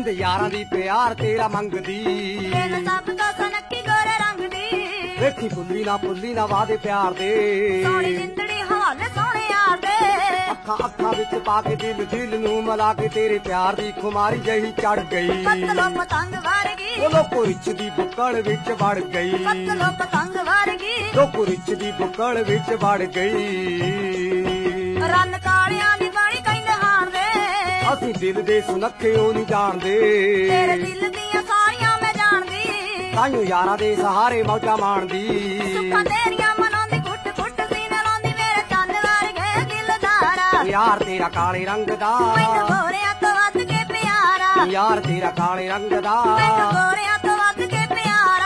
जिंद यारां दी प्यार तेरा मंगदी सब तो सनकी गोरे रंग दी वेखी फुल्ली ना वादे प्यार दे सोनी जिंदड़ी हवाले सोने यार दे अखा अखा विच पाके दिल दिल नू मिला के तेरे प्यार दी खुमारी जही चढ़ गई पतलो पतंग वारगी लोको रिच दी बुक्कड़ विच वड़ गई पतलो पतंग वारगी लोको रिच दी बुक्कड़ विच वड़ गई रन कालियां दी बाणी कहंदे हाण दे ਅਸੀਂ दिल दे सुनखे ओ नहीं जाणदे तेरे दिल दियां सारियां मैं जानदी ताइयों यारां दे सहारे मौजा माणदी सुखां तेरियां मनांदी घुट घुट सीने लांदी मेरे चंद वर्गे दिलदारा यार तेरा काले रंग दा मैनू गोरियां तो वध के प्यारा यार तेरा काले रंग दा मैनू गोरियां तो वध के प्यारा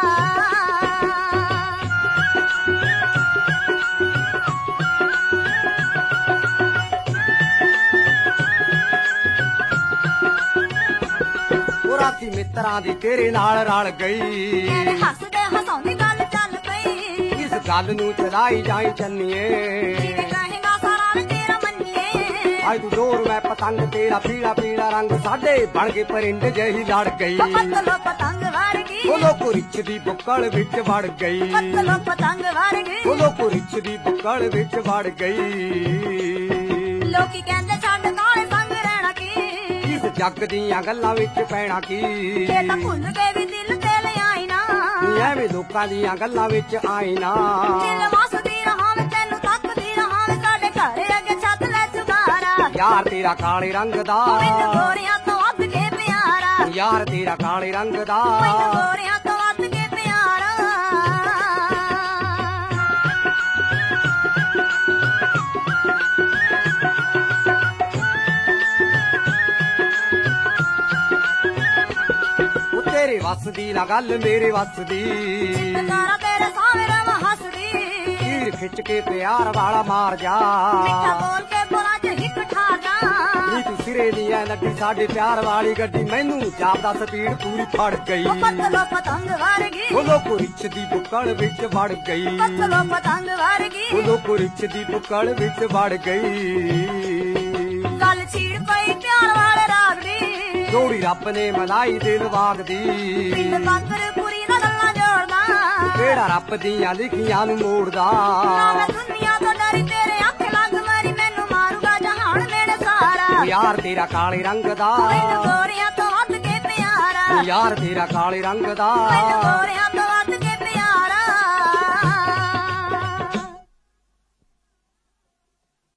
राती मित्रां दी तेरे नाल रल गई मेरे हसदे हसाउंदी गल चल पई इस गल नू चलाई जाई चन्नीए कहेगा सारा वे तेरा मन्निए आज तू जोर मैं पतंग तेरा पीला पीला रंग साडे बन के परिंद जही लड़ गई पतलो पतंग वारगी लोको रिच दी बुक्कड़ विच वड़ गई पतलो पतंग वारगी लोको रिच दी बुक्कड़ विच वड़ गई लोकी कहंदे छड्ड काले संग रहना की इस जग दियां गल्लां विच पैणा की ये तां भुੱਲ के भी दिल ते ले आई ना ਐਵੇਂ ਲੋਕਾਂ ਦੀਆਂ ਗੱਲਾਂ ਵਿੱਚ ਆਈ ਨਾ दिल वसदी रहां मैं तैनू तकदी रहां मैं साडे घर अगे छत ले चुकारा ਯਾਰ ਤੇਰਾ ਕਾਲੇ ਰੰਗ ਦਾ मैनू गोरियां तो वध के प्यारा ਯਾਰ ਤੇਰਾ ਕਾਲੇ ਰੰਗ ਦਾ मैनू गोरियां तो वध के प्यारा ਉਹ ਤੇਰੇ ਵੱਸ ਦੀ ਨਾ ਗੱਲ ਮੇਰੇ ਵੱਸ ਦੀ तारा तेरे सामने मैं हसदी ਹੀਰ ਖਿੱਚ ਕੇ ਪਿਆਰ ਵਾਲਾ ਮਾਰ ਜਾ मिठा बोल के बोला जे हिक ठार जा ਨੀ ਤੂੰ ਸਿਰੇ ਦੀ ਐ ਲੱਗੀ ਸਾਡੇ ਪਿਆਰ ਵਾਲੀ ਗੱਡੀ ਮੈਨੂੰ ਜਾਪਦਾ ਸਪੀਡ ਪੂਰੀ ਫੜ ਗਈ ओ पतलो पतंग वारगी ਉਹ ਲੋਕੋ ਰਿਚ ਦੀ ਬੁੱਕਲ ਵਿੱਚ ਵੜ ਗਈ पतलो पतंग वारगी ਉਹ ਲੋਕੋ ਰਿਚ ਦੀ ਬੁੱਕਲ ਵਿੱਚ ਵੜ ਗਈ गल छीड़ पई प्यार वाले राग दी ਜੋੜੀ ਰੱਬ ਨੇ ਮਨਾਈ ਦਿਲ ਵਾਗਦੀ पिंड बाकर पूरी ना गल्लां जोड़दा ਕਿਹੜਾ ਰੱਬ ਦੀਆਂ ਲਿਖੀਆਂ ਨੂੰ ਮੋੜਦਾ ना मैं दुनिया तो डरी तेरे अख लग मरी मैनू मारूगा जहान मेरे सारा ਯਾਰ ਤੇਰਾ ਕਾਲੇ ਰੰਗ ਦਾ मैनू गोरियां तो वध के प्यारा ਯਾਰ ਤੇਰਾ ਕਾਲੇ ਰੰਗ ਦਾ मैनू गोरियां तो